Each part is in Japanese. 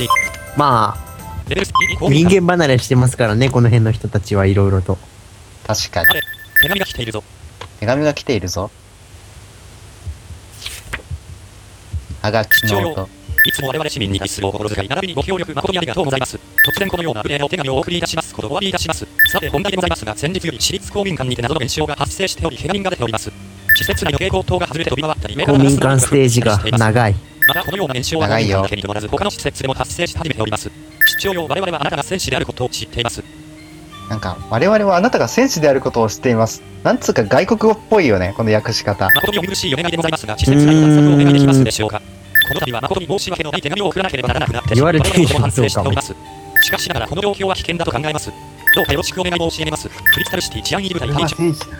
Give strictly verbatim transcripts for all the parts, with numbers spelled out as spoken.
まあ人間離れしてますからね、この辺の人たちはいろいろと。 確かに。 手紙が来ているぞ。 手紙が来ているぞ。はがきの音。 いつも我々市民に対するお心遣い並びにご協力誠にありがとうございます。突然このような無礼なお手紙をお送りいたしますことをお詫びいたします。さて本題でございますが、先日より私立公民館にて謎の現象が発生しており、怪我人が出ております。施設内の蛍光灯が外れて飛び回ったり、 公民館ステージが長い。 またこのような現象は公民館だけにとどまらず他の施設でも発生し始めております。市長よ、我々はあなたが戦士であることを知っています。 なんか我々はあなたが戦士であることを知っています。なんつうか外国語っぽいよね、この訳し方。 誠にお許しいお願いでございますが、施設内の対策をお願いできますでしょうか。この度は誠に申し訳のない手紙を送らなければならなくなって言われている反省しております。しかしながらこの状況は危険だと考えます。どうかよろしくお願い申し上げます。クリスタルシティ治安維持部隊隊長。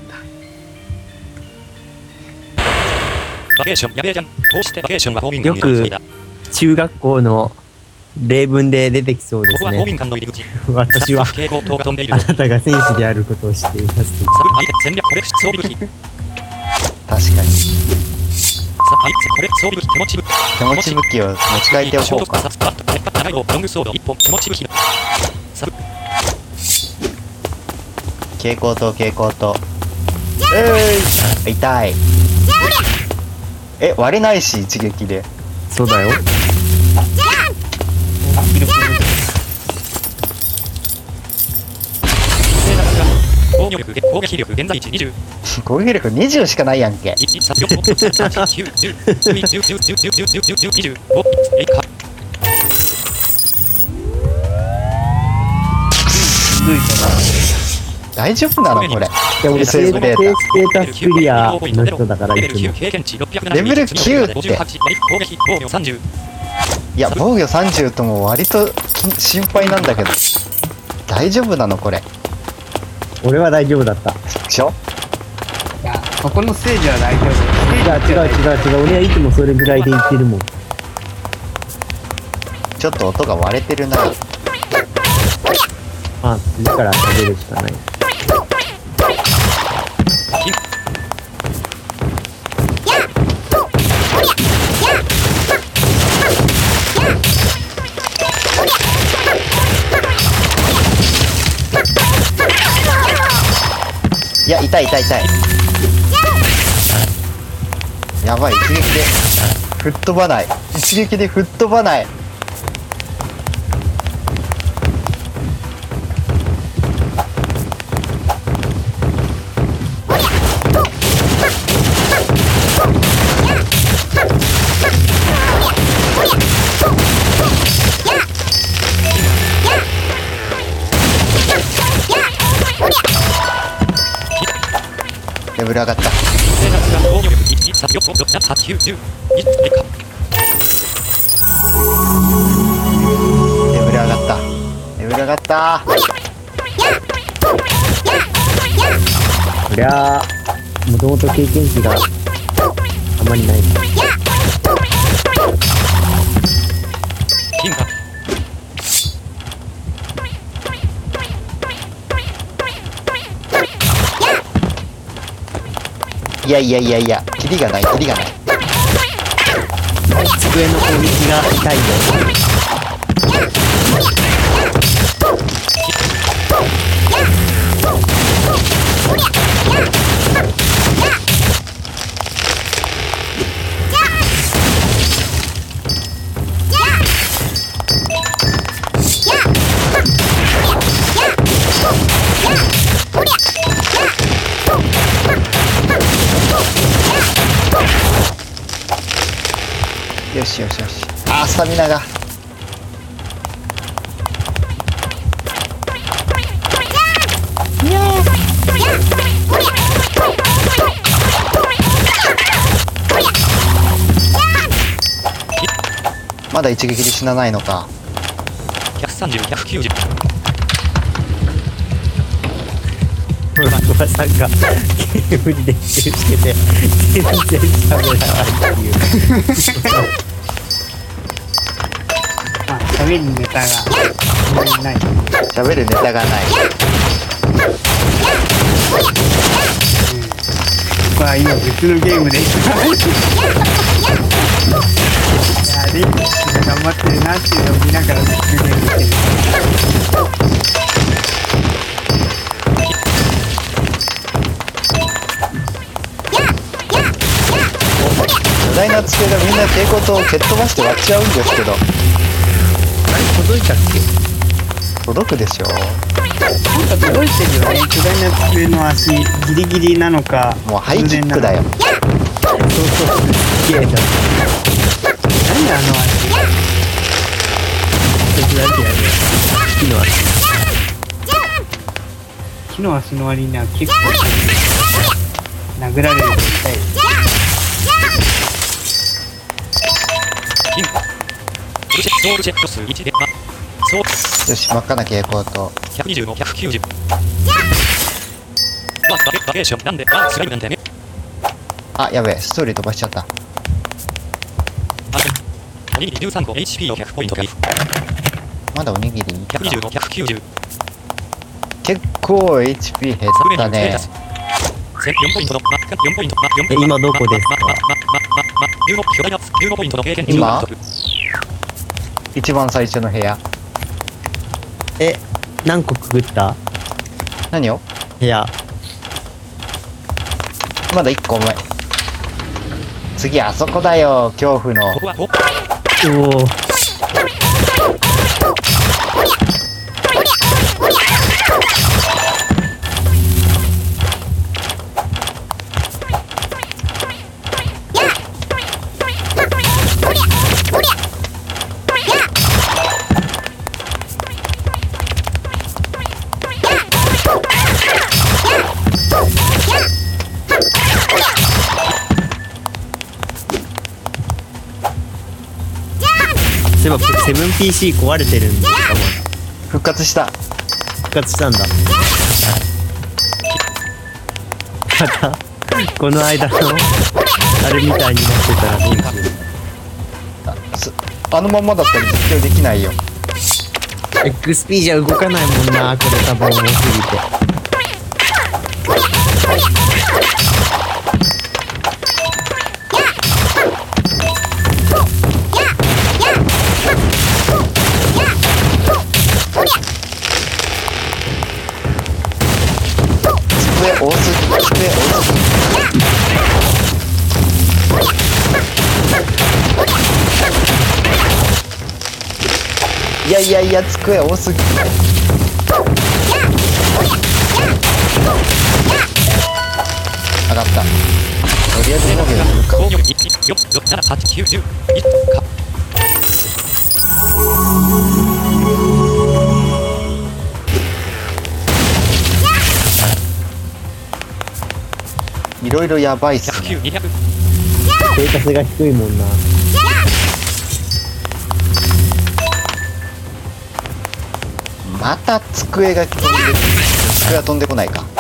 バケーションやべえじゃん。こうしてバケーションは公民館に入りだ。 中学校の例文で出てきそうですね。 ここは公民館の入り口。 私は蛍光灯が飛んでいる。 あなたが戦士であることを知っています。 サブ相手戦略これ装備武器。 確かに。 さあ、これ装備武器手持ち武器。 手持ち武器を持ち替えておこうか。 長い棒ロングソードいっぽん手持ち武器。サブ蛍光灯蛍光灯。えー、痛い。え、割れないし一撃で。 そうだよ。 攻撃力攻撃力現在値にじゅう。 攻撃力にじゅうしかないやんけ。大丈夫なのこれ。 でもセーブデータスクリアの人だからいつもレベルきゅうって。いや防御さんじゅうとも割と心配なんだけど大丈夫なのこれ。 俺は大丈夫だった。 でしょ。 いやここのステージは大丈夫。 いや違う違う違う、俺はいつもそれぐらいで言ってるもん。 ちょっと音が割れてるな。 あ、次から食べるしかない。 いや痛い痛い痛い。やばい、一撃で吹っ飛ばない。一撃で吹っ飛ばない。レベル上がった。レベル上がった。レベル上がった。 こりゃあもともと経験値があまりない。 いやいやいやいや、キリがないキリがない。 机の攻撃が痛いよ。 よしよしよし。あースタミナが。まだ一撃で死なないのか。 ひゃくさんじゅう、ひゃくきゅうじゅう。 ほら、小林さんがゲームに練習してて全然喋らないっていうあ、喋るネタがあんまりない。 喋るネタがない。 僕は今別のゲームでいやでベッチが頑張ってるなっていうのを見ながら充電できる。 巨大な机がみんな蛍光灯を蹴っ飛ばして割っちゃうんですけど、 あれ届いたっけ？ 届くでしょなんか届いてるよね。巨大な机の足ギリギリなのか。 もうハイキックだよ。 そうそう綺麗だ。 何あの足。 手伝ってやるよ。木の足。 木の足の割には結構殴られると痛い。 金ソウルチェック数いちでまそうよし、真っ赤な蛍光灯。 ひゃくにじゅうのひゃくきゅうじゅうまあバケバケーションなんであスライムなんだよねあ、やべえ、ストーリー飛ばしちゃった。 あおにぎりじゅうさんこ エイチピー をひゃくポイント回復まだおにぎりひゃくにじゅうのひゃくきゅうじゅう結構 エイチピー 減ったね。 よんポイントのマックよんポイントマックえ今どこですか？ マッマッマッマッマッマッじゅうの巨大なじゅうごポイントの経験じゅう今獲得一番最初の部屋。 え、何個くぐった？ 何を？ 部屋。 まだいっこめ。次あそこだよ、恐怖のこ。こはおおお。そういえばセブンピーシー 壊れてるんですか？ 復活した。 復活したんだ。またこの間のあれみたいになってたらどうしよあすあのままだったら実況できないよ。 う。 エックスピー じゃ動かないもんな、これ多分多すぎて。 机多すぎ、机多すぎ。いやいやいや、机多すぎ。上がった。とりあえず農業するか。 ごよんいちよんろくななはちきゅうじゅういちかいろいろやばいっすひゃくきゅうね。 にひゃくステータスが低いもんな。 また机が飛んで、机は飛んでこないか。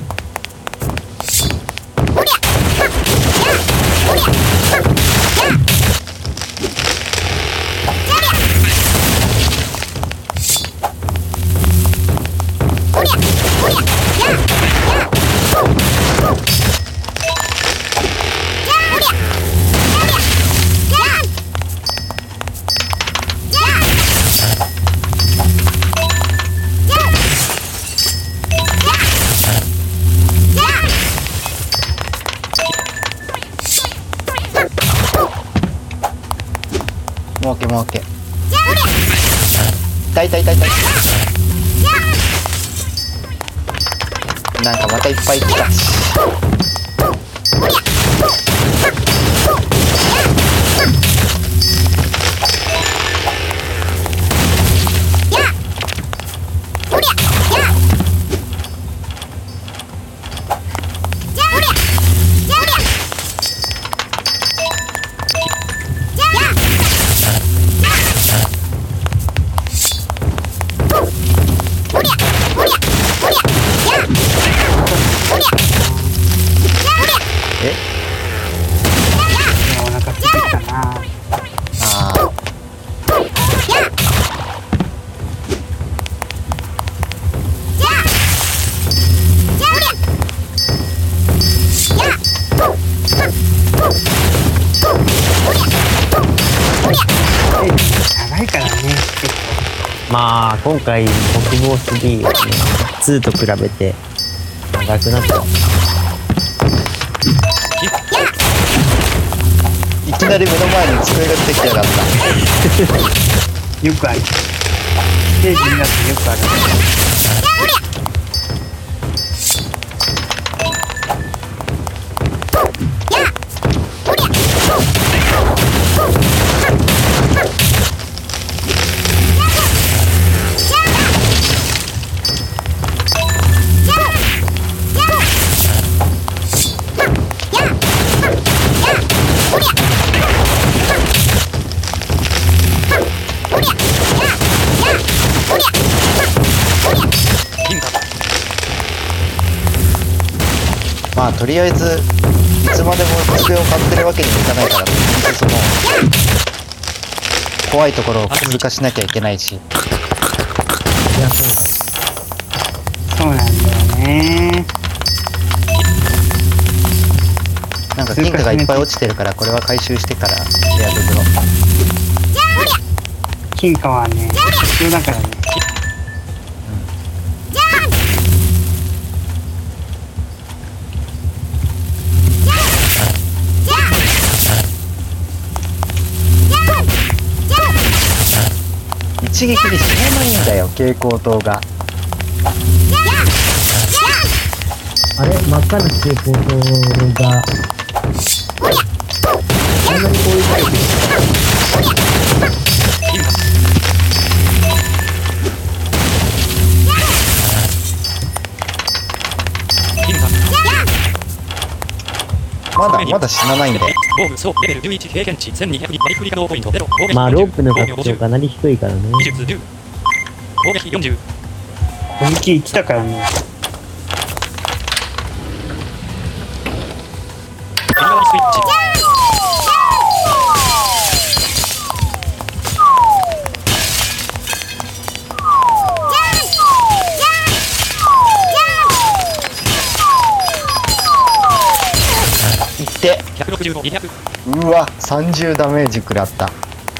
もうけもうけ。痛い痛い痛い痛い。なんかまたいっぱい来た。えまあ今回国防スリーはねツーと比べて長くなった。 いきなり目の前に机が出てきやがった。 よくある。ステージになってよくある。 まあとりあえずいつまでも机を買ってるわけにもいかないからとりあえずその怖いところを通過しなきゃいけないし。 いやそうだ。 そうなんだよね。 なんか金貨がいっぱい落ちてるからこれは回収してからやるぞ。 金貨はね必要だからね。 一撃で死なないんだよ蛍光灯が。 あれ真っ赤な蛍光灯がそんなにこういうタイプまだまだ死なないんだよ。 防具総レベルじゅういち経験値せんにひゃくに割り振り可能ポイントゼロ。攻撃まあロープの防御確率かなり低いからね。 技術じゅう。攻撃よんじゅう。 攻撃来たからね。 右側にスイッチ。 いってひゃくろくじゅうご、にひゃく。 うわさんじゅうダメージ食らった。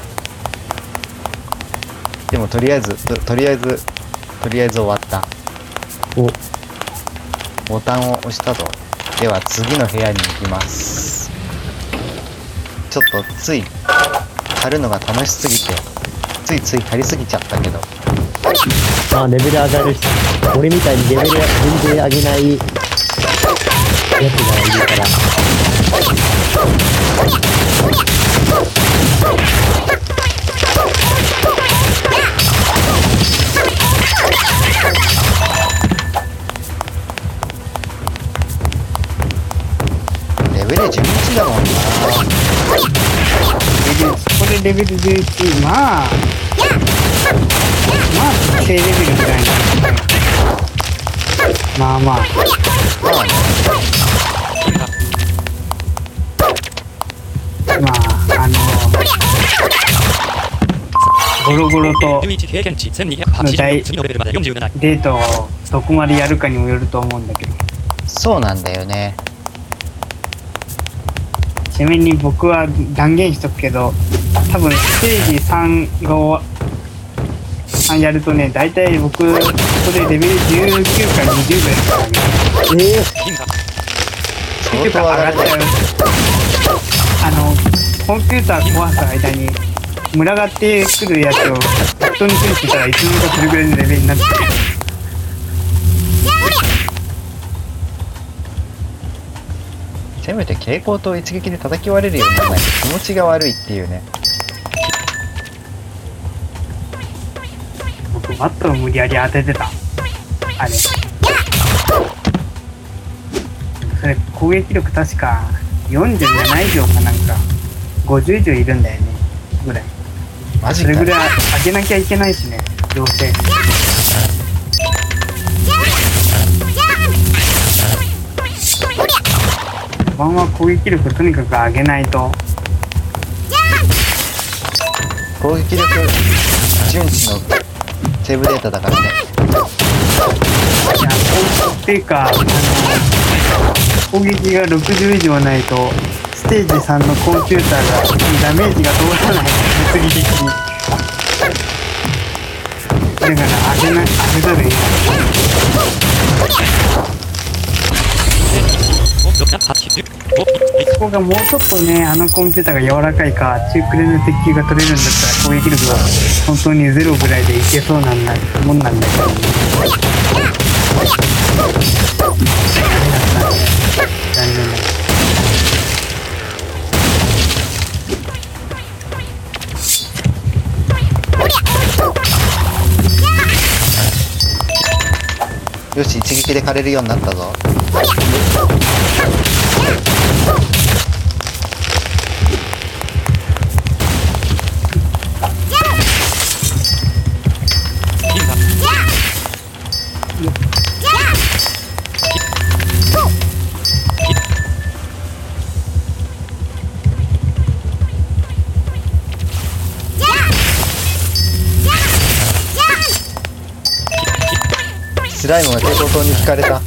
でもとりあえずととりあえずとりあえず終わった。 おボタンを押したぞ。では次の部屋に行きます。ちょっとつい貼るのが楽しすぎてついつい貼りすぎちゃったけど。 まあレベル上がるし、俺みたいにレベル全然上げないやつがいるから。 レベルじゅういちだもんな。 レベルこれレベルじゅういち、まあまあ低レベルぐらいな。まあまあまあね。 まああのゴロゴロとじゅういち経験値せんにひゃくはちじゅう。次のレベルまでよんじゅうなな。 デートをどこまでやるかにもよると思うんだけど、 そうなんだよね。 ちなみに僕は断言しとくけど、多分ステージさんをさんやるとね、大体僕ここでレベルじゅうきゅうかにじゅうぐらいからね、 えー、 銀河。 相当上がるね。 あのコンピューター壊す間に群がってくるやつを適当に処理してたらいつの間にかそれぐらいのレベルになってくる。 せめて蛍光灯を一撃で叩き割れるようにならないと気持ちが悪いっていうね。 僕バットを無理やり当ててたあれ。それ攻撃力確かよんじゅうなな以上かなんかごじゅう以上いるんだよねぐらい。 マジかよ。 それぐらい上げなきゃいけないしね、どうせ。ワンは攻撃力とにかく上げないと。 攻撃力順次のセーブデータだからね。 いや、こうっていうか、あの攻撃がろくじゅう以上ないとステージさんのコンピューターがダメージが通らない、物理的に。 だから上げない、上げたらいい。ここがもうちょっとね、あのコンピューターが柔らかいか、中くらいの鉄球が取れるんだったら攻撃力が本当にゼロぐらいでいけそうなんだもんなんだけどね。残念だ。 よし、一撃で狩れるようになったぞ。スライムが蛍光灯に引かれた。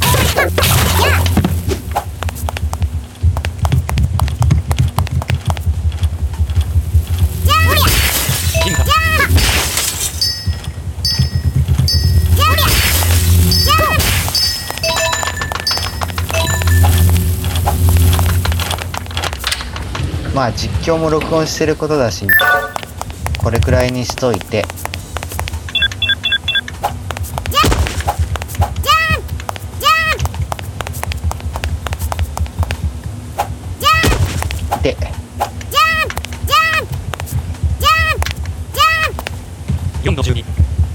まあ実況も録音してることだし、これくらいにしといて。でよんのじゅうに。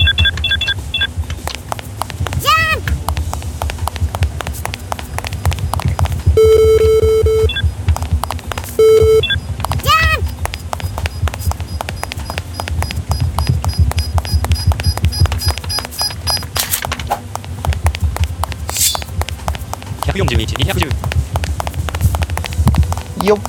ひゃくよんじゅういち、にひゃくじゅう。 よっ。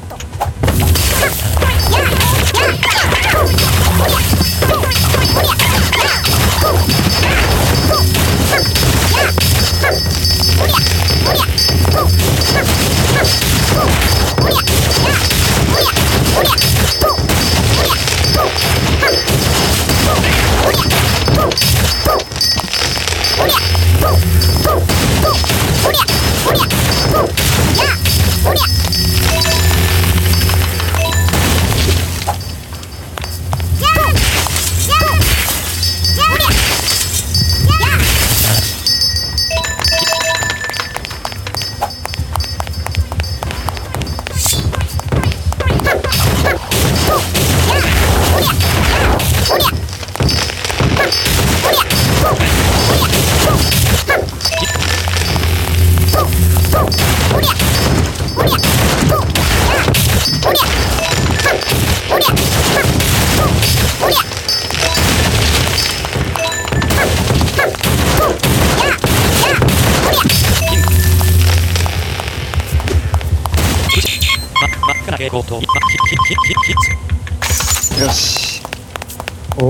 蛍光灯、ま、ヒヒヒヒヒよし。 お、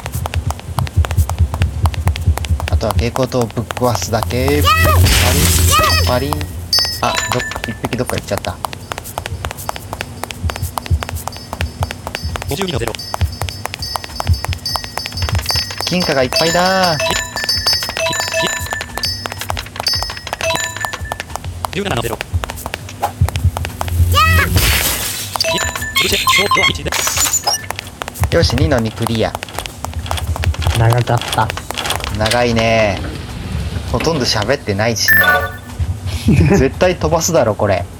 あとは蛍光灯をぶっ壊すだけ。パリンパリン。あ、どっ一匹どっか行っちゃった。 ごじゅうにのゼロ。 金貨がいっぱいだー。 じゅうななのゼロ。ブチェ、ショートはいちで。 よし、にのにクリア。 長かった。 長いね。ほとんど喋ってないしね。絶対飛ばすだろこれ。